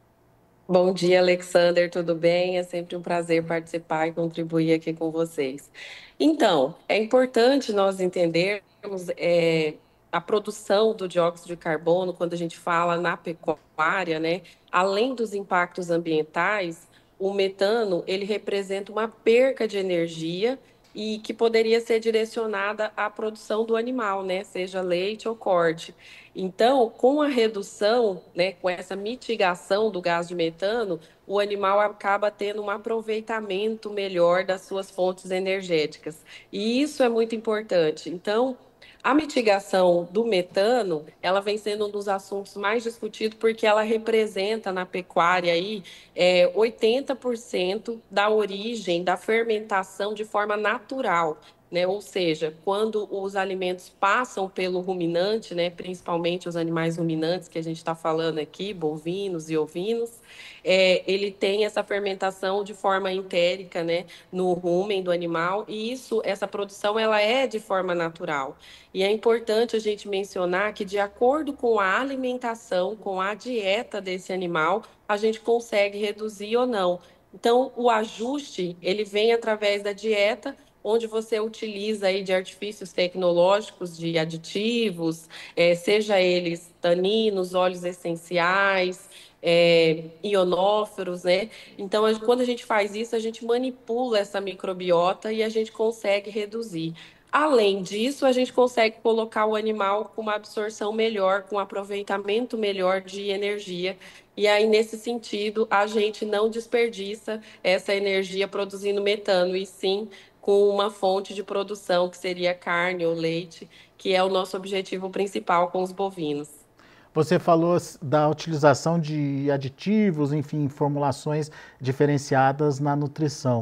Bom dia, Alexander, tudo bem? É sempre um prazer participar e contribuir aqui com vocês. Então, é importante nós entendermos é, a produção do dióxido de carbono quando a gente fala na pecuária, né? Além dos impactos ambientais, o metano, ele representa uma perca de energia e que poderia ser direcionada à produção do animal, né? Seja leite ou corte. Então, com a redução, né, com essa mitigação do gás de metano, o animal acaba tendo um aproveitamento melhor das suas fontes energéticas. E isso é muito importante. Então, a mitigação do metano, ela vem sendo um dos assuntos mais discutidos porque ela representa na pecuária aí, é, oitenta por cento da origem da fermentação de forma natural. Né? Ou seja, quando os alimentos passam pelo ruminante, né, principalmente os animais ruminantes que a gente está falando aqui, bovinos e ovinos, é, ele tem essa fermentação de forma entérica, né, no rumen do animal, e isso, essa produção, ela é de forma natural. E é importante a gente mencionar que, de acordo com a alimentação, com a dieta desse animal, a gente consegue reduzir ou não. Então, o ajuste, ele vem através da dieta, onde você utiliza aí de artifícios tecnológicos, de aditivos, é, seja eles taninos, óleos essenciais, é, ionóferos, né? Então, a, quando a gente faz isso, a gente manipula essa microbiota e a gente consegue reduzir. Além disso, a gente consegue colocar o animal com uma absorção melhor, com um aproveitamento melhor de energia. E aí, nesse sentido, a gente não desperdiça essa energia produzindo metano, e sim com uma fonte de produção, que seria carne ou leite, que é o nosso objetivo principal com os bovinos. Você falou da utilização de aditivos, enfim, formulações diferenciadas na nutrição.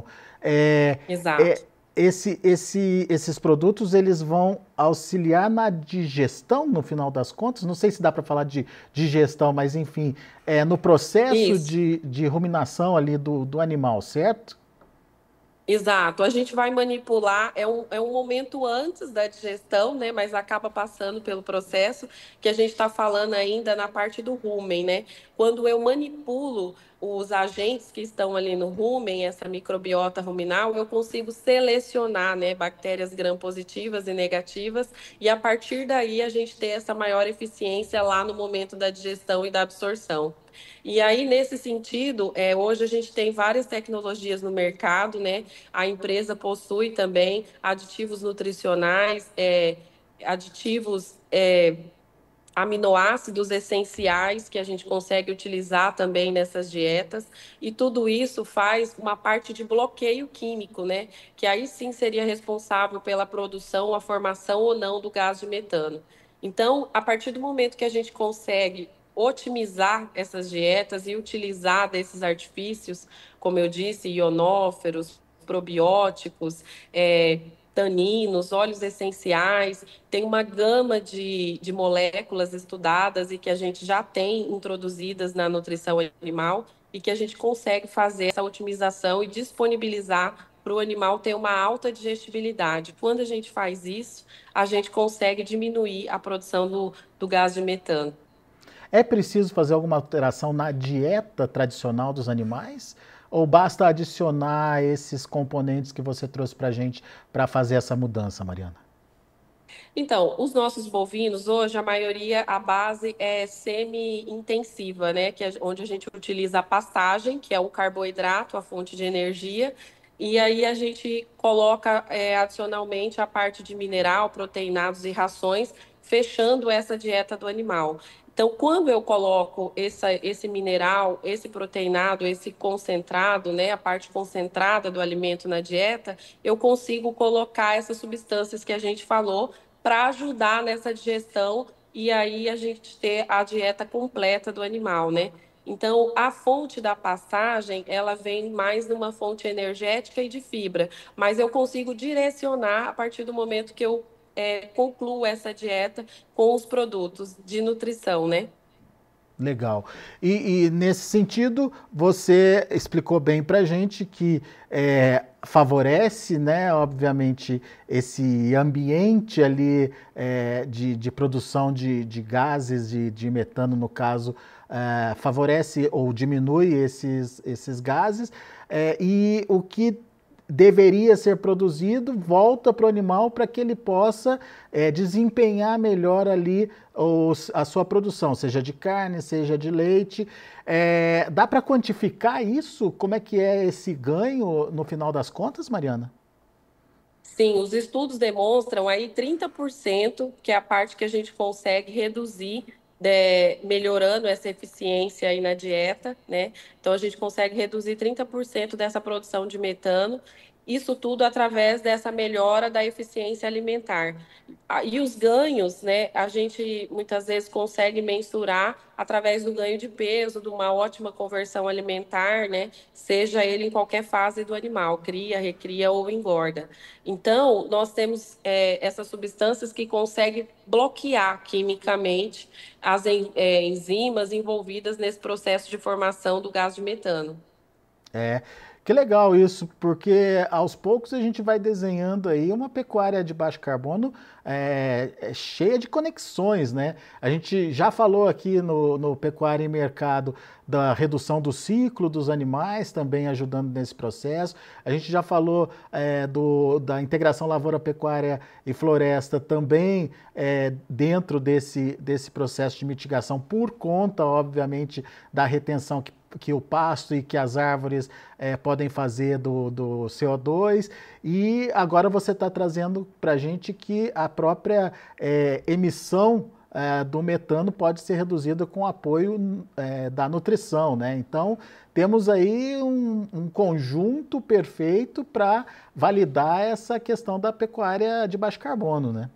É, Exato. É, esse, esse, esses produtos, eles vão auxiliar na digestão, no final das contas? Não sei se dá para falar de digestão, mas, enfim, é, no processo de, de ruminação ali do, do animal, certo? Exato, a gente vai manipular, é um, é um momento antes da digestão, né? Mas acaba passando pelo processo que a gente está falando ainda na parte do rumen, né? Quando eu manipulo os agentes que estão ali no rumen, essa microbiota ruminal, eu consigo selecionar, né, bactérias gram-positivas e negativas, e a partir daí a gente ter essa maior eficiência lá no momento da digestão e da absorção. E aí, nesse sentido, é, hoje a gente tem várias tecnologias no mercado, né? A empresa possui também aditivos nutricionais, é, aditivos é, aminoácidos essenciais que a gente consegue utilizar também nessas dietas, e tudo isso faz uma parte de bloqueio químico, né? Que aí sim seria responsável pela produção, a formação ou não do gás de metano. Então, a partir do momento que a gente consegue otimizar essas dietas e utilizar desses artifícios, como eu disse, ionóferos, probióticos, é, taninos, óleos essenciais, tem uma gama de, de moléculas estudadas e que a gente já tem introduzidas na nutrição animal e que a gente consegue fazer essa otimização e disponibilizar para o animal ter uma alta digestibilidade. Quando a gente faz isso, a gente consegue diminuir a produção do, do gás de metano. É preciso fazer alguma alteração na dieta tradicional dos animais? Ou basta adicionar esses componentes que você trouxe para a gente para fazer essa mudança, Mariana? Então, os nossos bovinos, hoje, a maioria, a base é semi-intensiva, né? Que é onde a gente utiliza a pastagem, que é o carboidrato, a fonte de energia, e aí a gente coloca é, adicionalmente a parte de mineral, proteinados e rações, fechando essa dieta do animal. Então, quando eu coloco essa, esse mineral, esse proteinado, esse concentrado, né, a parte concentrada do alimento na dieta, eu consigo colocar essas substâncias que a gente falou para ajudar nessa digestão e aí a gente ter a dieta completa do animal, né? Então, a fonte da pastagem, ela vem mais numa fonte energética e de fibra, mas eu consigo direcionar a partir do momento que eu É, concluo essa dieta com os produtos de nutrição, né? Legal. E, e nesse sentido, você explicou bem para a gente que é, favorece, né, obviamente, esse ambiente ali é, de, de produção de, de gases, de, de metano, no caso, é, favorece ou diminui esses, esses gases, é, e o que deveria ser produzido, volta para o animal para que ele possa é, desempenhar melhor ali os, a sua produção, seja de carne, seja de leite. É, dá para quantificar isso? Como é que é esse ganho no final das contas, Mariana? Sim, os estudos demonstram aí trinta por cento, que é a parte que a gente consegue reduzir, de, melhorando essa eficiência aí na dieta, né? Então, a gente consegue reduzir trinta por cento dessa produção de metano, isso tudo através dessa melhora da eficiência alimentar. E os ganhos, né, a gente muitas vezes consegue mensurar através do ganho de peso, de uma ótima conversão alimentar, né, seja ele em qualquer fase do animal, cria, recria ou engorda. Então, nós temos é, essas substâncias que conseguem bloquear quimicamente as é, enzimas envolvidas nesse processo de formação do gás de metano. É, que legal isso, porque aos poucos a gente vai desenhando aí uma pecuária de baixo carbono é, é cheia de conexões, né? A gente já falou aqui no, no Pecuária em Mercado da redução do ciclo dos animais, também ajudando nesse processo. A gente já falou é, do, da integração lavoura, pecuária e floresta também é, dentro desse, desse processo de mitigação, por conta, obviamente, da retenção que que o pasto e que as árvores é, podem fazer do, do C O dois, e agora você está trazendo para a gente que a própria é, emissão é, do metano pode ser reduzida com o apoio é, da nutrição, né? Então, temos aí um, um conjunto perfeito para validar essa questão da pecuária de baixo carbono, né?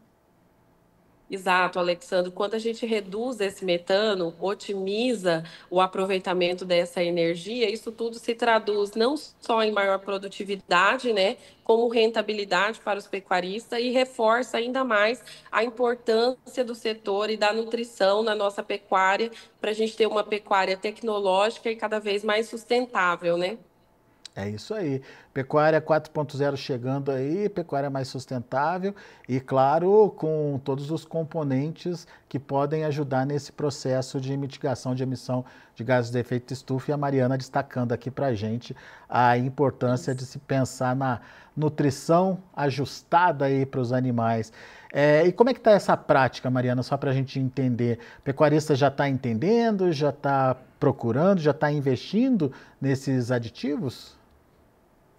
Exato, Alexandre. Quando a gente reduz esse metano, otimiza o aproveitamento dessa energia, isso tudo se traduz não só em maior produtividade, né, como rentabilidade para os pecuaristas e reforça ainda mais a importância do setor e da nutrição na nossa pecuária, para a gente ter uma pecuária tecnológica e cada vez mais sustentável, né? É isso aí. Pecuária quatro ponto zero chegando aí, pecuária mais sustentável e, claro, com todos os componentes que podem ajudar nesse processo de mitigação de emissão de gases de efeito estufa. E a Mariana destacando aqui para a gente a importância de se pensar na nutrição ajustada aí para os animais. É, e como é que está essa prática, Mariana, só para a gente entender? O pecuarista já está entendendo, já está procurando, já está investindo nesses aditivos?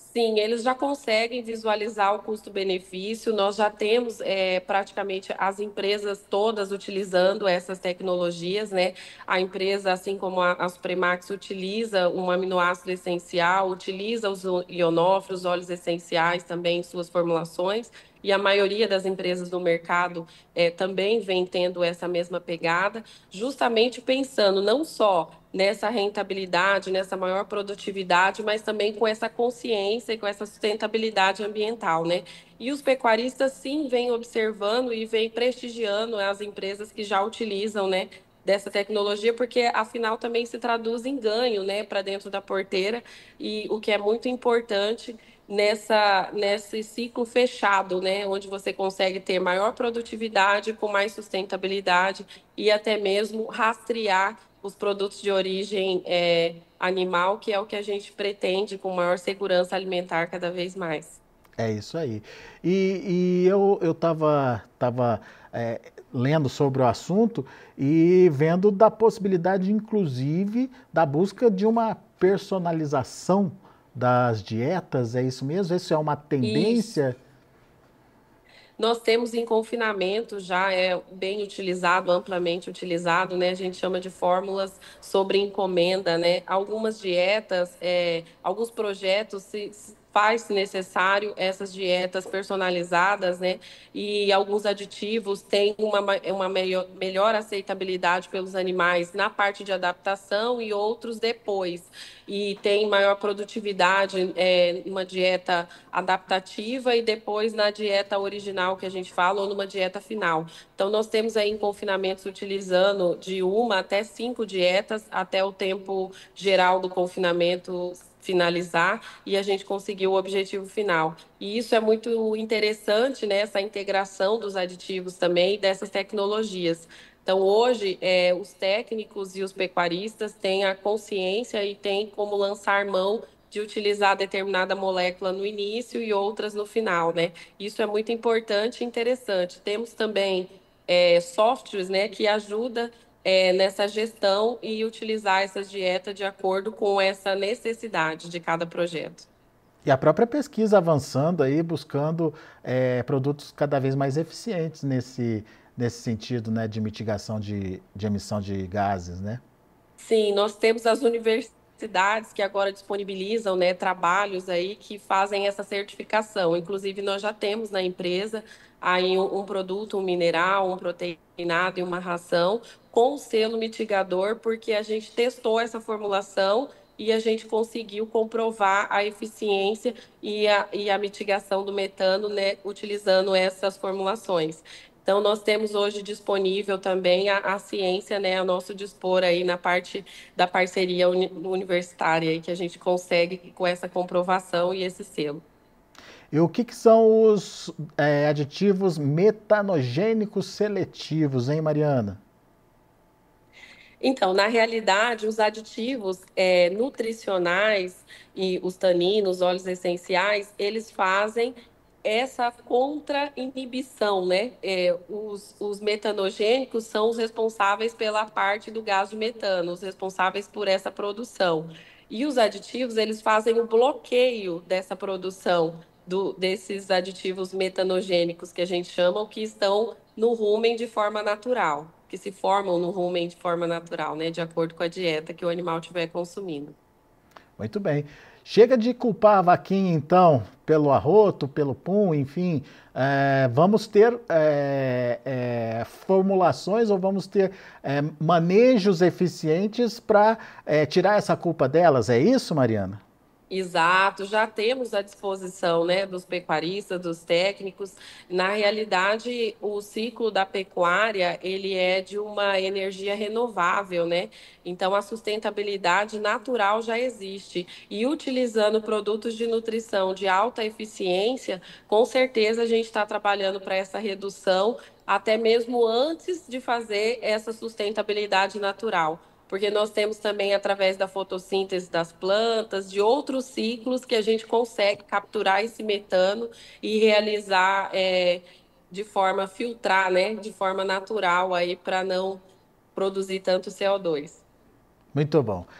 Sim, eles já conseguem visualizar o custo-benefício. Nós já temos é, praticamente as empresas todas utilizando essas tecnologias, né? A empresa, assim como a, a Supremax, utiliza um aminoácido essencial, utiliza os ionófilos, óleos essenciais também em suas formulações. E a maioria das empresas do mercado é, também vem tendo essa mesma pegada, justamente pensando não só nessa rentabilidade, nessa maior produtividade, mas também com essa consciência e com essa sustentabilidade ambiental, né? E os pecuaristas, sim, vêm observando e vêm prestigiando as empresas que já utilizam, né, dessa tecnologia, porque afinal também se traduz em ganho, né, para dentro da porteira, e o que é muito importante nessa nesse ciclo fechado, né, onde você consegue ter maior produtividade com mais sustentabilidade e até mesmo rastrear os produtos de origem é, animal, que é o que a gente pretende com maior segurança alimentar cada vez mais. É isso aí. E, e eu eu estava tava, é, lendo sobre o assunto e vendo da possibilidade, inclusive, da busca de uma personalização das dietas. É isso mesmo? Isso é uma Isso. tendência? Nós temos em confinamento, já é bem utilizado, amplamente utilizado, né? A gente chama de fórmulas sobre encomenda, né? Algumas dietas, é, alguns projetos se, se faz necessário essas dietas personalizadas, né? E alguns aditivos têm uma, ma- uma melhor, melhor aceitabilidade pelos animais na parte de adaptação e outros depois. E tem maior produtividade, é, uma dieta adaptativa e depois na dieta original que a gente fala ou numa dieta final. Então nós temos aí em confinamentos utilizando de uma até cinco dietas até o tempo geral do confinamento finalizar e a gente conseguiu o objetivo final. E isso é muito interessante, né, essa integração dos aditivos também e dessas tecnologias. Então, hoje, é, os técnicos e os pecuaristas têm a consciência e têm como lançar mão de utilizar determinada molécula no início e outras no final, né? Isso é muito importante e interessante. Temos também é, softwares, né, que ajudam é, nessa gestão e utilizar essas dietas de acordo com essa necessidade de cada projeto. E a própria pesquisa avançando aí, buscando é, produtos cada vez mais eficientes nesse, nesse sentido, né, de mitigação de, de emissão de gases, né? Sim, nós temos as universidades que agora disponibilizam, né, trabalhos aí que fazem essa certificação. Inclusive, nós já temos na empresa aí um, um produto, um mineral, um proteinado e uma ração com selo mitigador, porque a gente testou essa formulação e a gente conseguiu comprovar a eficiência e a, e a mitigação do metano, né, utilizando essas formulações. Então, nós temos hoje disponível também a, a ciência, né, a nosso dispor aí na parte da parceria uni, universitária, aí, que a gente consegue com essa comprovação e esse selo. E o que, que são os é, aditivos metanogênicos seletivos, hein, Mariana? Então, na realidade, os aditivos é, nutricionais e os taninos, óleos essenciais, eles fazem essa contra-inibição, né? É, os, os metanogênicos são os responsáveis pela parte do gás de metano, os responsáveis por essa produção. E os aditivos, eles fazem o bloqueio dessa produção do, desses aditivos metanogênicos que a gente chama, que estão no rumen de forma natural, que se formam no rumen de forma natural, né? De acordo com a dieta que o animal estiver consumindo. Muito bem. Chega de culpar a vaquinha, então, pelo arroto, pelo pum, enfim. É, vamos ter é, é, formulações ou vamos ter é, manejos eficientes para é, tirar essa culpa delas. É isso, Mariana? Exato, já temos à disposição, né, dos pecuaristas, dos técnicos. Na realidade, o ciclo da pecuária, ele é de uma energia renovável, né? Então, a sustentabilidade natural já existe. E utilizando produtos de nutrição de alta eficiência, com certeza a gente está trabalhando para essa redução, até mesmo antes de fazer essa sustentabilidade natural. Porque nós temos também, através da fotossíntese das plantas, de outros ciclos, que a gente consegue capturar esse metano e realizar é, de forma filtrar, né, de forma natural aí para não produzir tanto C O dois. Muito bom.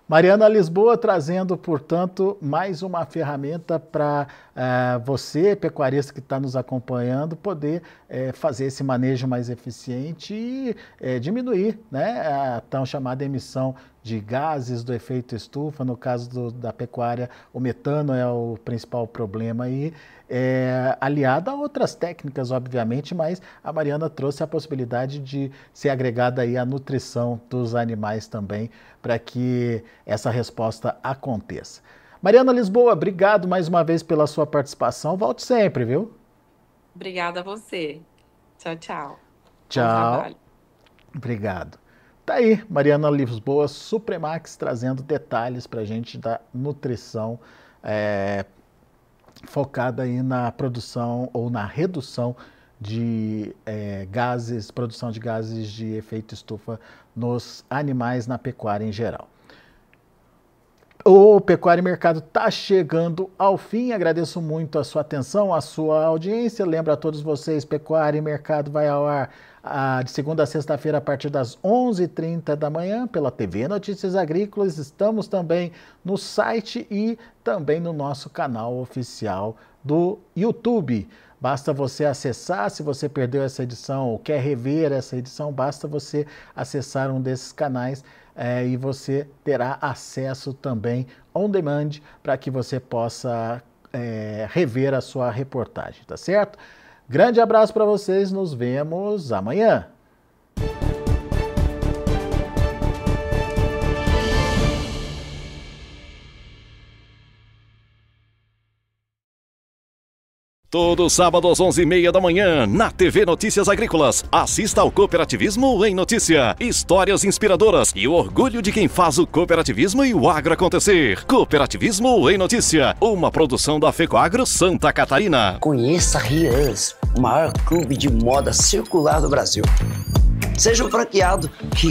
Mariana Lisboa trazendo, portanto, mais uma ferramenta para uh, você, pecuarista que está nos acompanhando, poder uh, fazer esse manejo mais eficiente e uh, diminuir, né, a tão chamada emissão de gases do efeito estufa. No caso do, da pecuária, o metano é o principal problema aí, é, aliado a outras técnicas, obviamente, mas a Mariana trouxe a possibilidade de ser agregada aí a nutrição dos animais também, para que essa resposta aconteça. Mariana Lisboa, obrigado mais uma vez pela sua participação. Volte sempre, viu? Obrigada a você. Tchau, tchau. Tchau. Obrigado. Tá aí, Mariana Lisboa, Supremax, trazendo detalhes para a gente da nutrição é, focada aí na produção ou na redução de é, gases, produção de gases de efeito estufa nos animais, na pecuária em geral. O Pecuária e Mercado está chegando ao fim. Agradeço muito a sua atenção, a sua audiência. Lembro a todos vocês, Pecuária e Mercado vai ao ar ah, de segunda a sexta-feira a partir das onze e trinta da manhã pela T V Notícias Agrícolas. Estamos também no site e também no nosso canal oficial do YouTube. Basta você acessar, se você perdeu essa edição ou quer rever essa edição, basta você acessar um desses canais é, e você terá acesso também on demand para que você possa é, rever a sua reportagem, tá certo? Grande abraço para vocês, nos vemos amanhã. Todo sábado às onze e meia da manhã, na T V Notícias Agrícolas. Assista ao Cooperativismo em Notícia. Histórias inspiradoras e o orgulho de quem faz o cooperativismo e o agro acontecer. Cooperativismo em Notícia, uma produção da FECOAGRO Santa Catarina. Conheça a Rians, o maior clube de moda circular do Brasil. Seja um franqueado